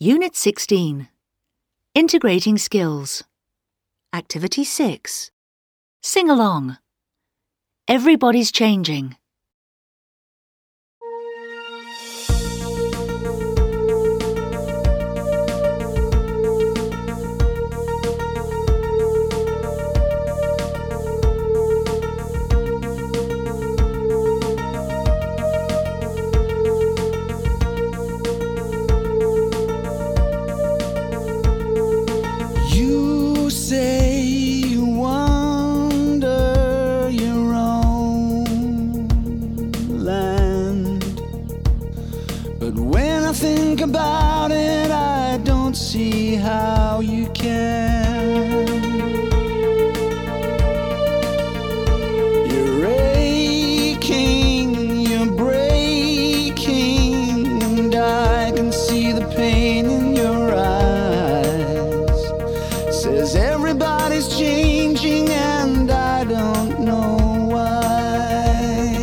Unit 16. Integrating Skills. Activity 6. Sing along. Everybody's changing. You say you wander your own land, but when I think about it, I don't see how you can. You're aching, you're breaking, and I can see the pain in your eyes. Says everybody's changing and I don't know why.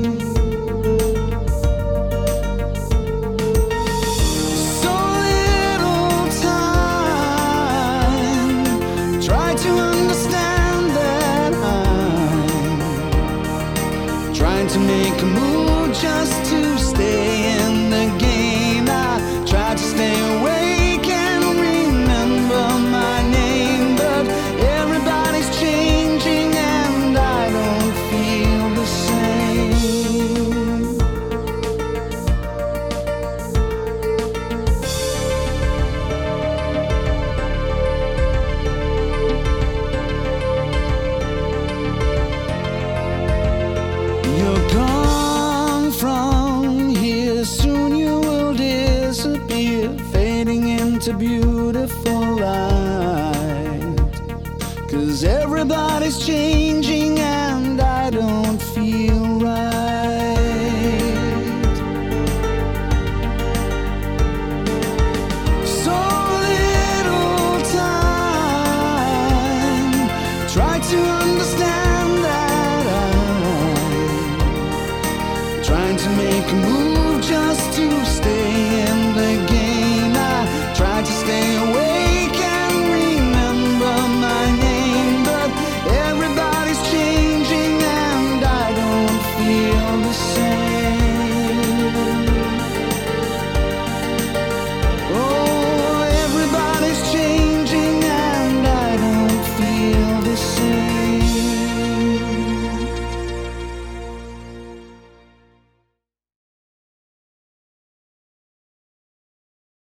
So little time, try to understand that I'm trying to make a move just to stay in the game. I try to stay awake and remember my name, but everybody's changing and I don't feel the same. You're gone from here, soon you will disappear, fading into beautiful light. 'Cause everybody's changing and